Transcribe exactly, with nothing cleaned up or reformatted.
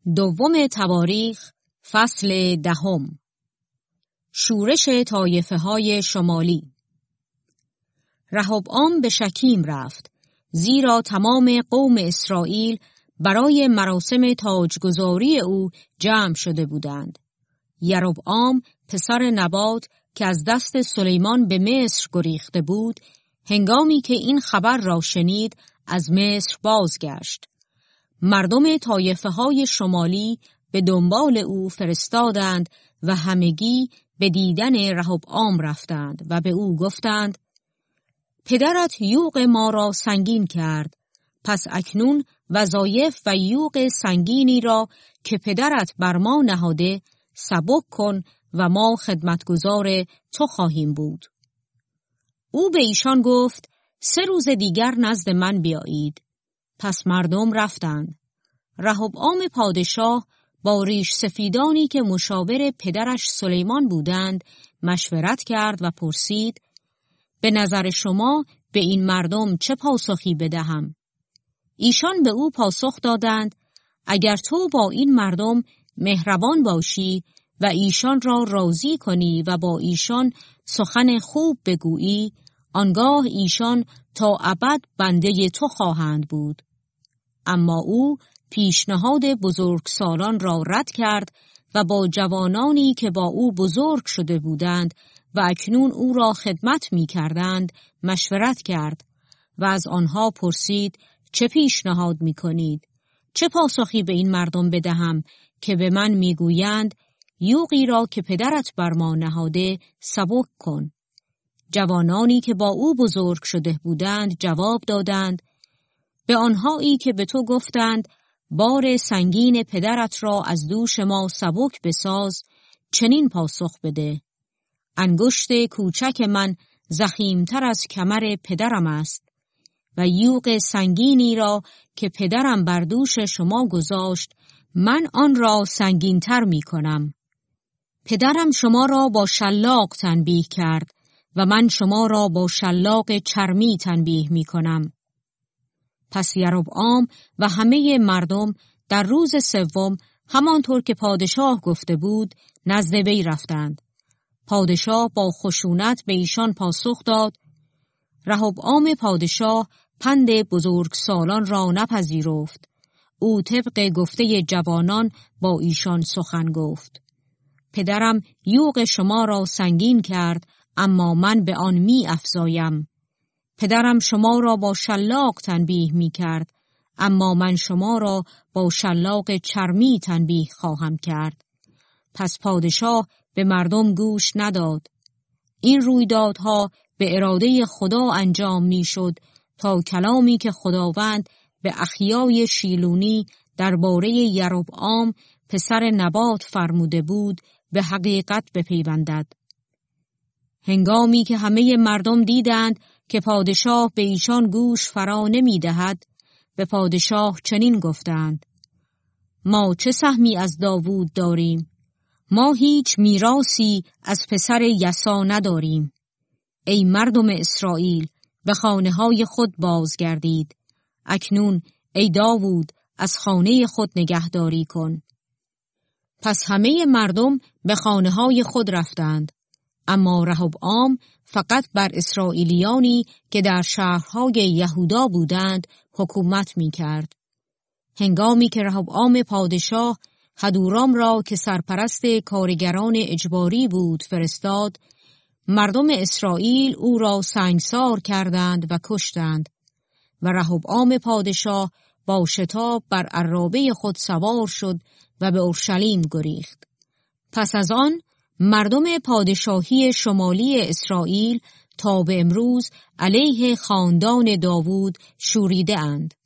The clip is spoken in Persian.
دوم تواریخ فصل دهم. شورش طایفه های شمالی. رهبعام به شکیم رفت، زیرا تمام قوم اسرائیل برای مراسم تاجگذاری او جمع شده بودند. یربعام پسر نبات که از دست سلیمان به مصر گریخته بود، هنگامی که این خبر را شنید از مصر بازگشت. مردم طایفه های شمالی به دنبال او فرستادند و همگی به دیدن رهبعام رفتند و به او گفتند: پدرت یوغ ما را سنگین کرد، پس اکنون وظایف و یوغ سنگینی را که پدرت بر ما نهاده سبک کن و ما خدمتگزار تو خواهیم بود. او به ایشان گفت: سه روز دیگر نزد من بیایید. پس مردم رفتند. رهبعام پادشاه با ریش سفیدانی که مشاور پدرش سلیمان بودند مشورت کرد و پرسید: به نظر شما به این مردم چه پاسخی بدهم؟ ایشان به او پاسخ دادند: اگر تو با این مردم مهربان باشی و ایشان را راضی کنی و با ایشان سخن خوب بگویی، آنگاه ایشان تا ابد بنده تو خواهند بود. اما او پیشنهاد بزرگسالان را رد کرد و با جوانانی که با او بزرگ شده بودند و اکنون او را خدمت می کردند مشورت کرد و از آنها پرسید: چه پیشنهاد می کنید؟ چه پاسخی به این مردم بدهم که به من می گویند یوغی را که پدرت بر ما نهاده سبک کن؟ جوانانی که با او بزرگ شده بودند جواب دادند: به آنهایی که به تو گفتند بار سنگین پدرت را از دوش ما سبک بساز، چنین پاسخ بده: انگشت کوچک من ضخیمتر از کمر پدرم است و یوغ سنگینی را که پدرم بر دوش شما گذاشت من آن را سنگینتر می کنم. پدرم شما را با شلاق تنبیه کرد و من شما را با شلاق چرمی تنبیه می کنم. پس یربعام و همه مردم در روز سوم همانطور که پادشاه گفته بود نزد وی رفتند. پادشاه با خشونت به ایشان پاسخ داد: رهبعام پادشاه پند بزرگسالان را نپذیرفت. او طبق گفته جوانان با ایشان سخن گفت. پدرم یوغ شما را سنگین کرد، اما من به آن می افزایم. پدرم شما را با شلاق تنبیه می کرد، اما من شما را با شلاق چرمی تنبیه خواهم کرد. پس پادشاه به مردم گوش نداد. این رویدادها به اراده خدا انجام می شد تا کلامی که خداوند به اخیای شیلونی درباره یربعام پسر نبات فرموده بود به حقیقت بپیوندد. هنگامی که همه مردم دیدند که پادشاه به ایشان گوش فرا نمی دهد، به پادشاه چنین گفتند: ما چه سهمی از داوود داریم؟ ما هیچ میراثی از پسر یسا نداریم. ای مردم اسرائیل، به خانه های خود بازگردید. اکنون ای داوود از خانه خود نگهداری کن. پس همه مردم به خانه های خود رفتند، اما رهبعام فقط بر اسرائیلیانی که در شهرهای یهودا بودند حکومت می کرد. هنگامی که رهبعام پادشاه هدورام را که سرپرست کارگران اجباری بود فرستاد، مردم اسرائیل او را سنگسار کردند و کشتند و رهبعام پادشاه با شتاب بر عرابه خود سوار شد و به اورشلیم گریخت. پس از آن مردم پادشاهی شمالی اسرائیل تا به امروز علیه خاندان داوود شوریده اند.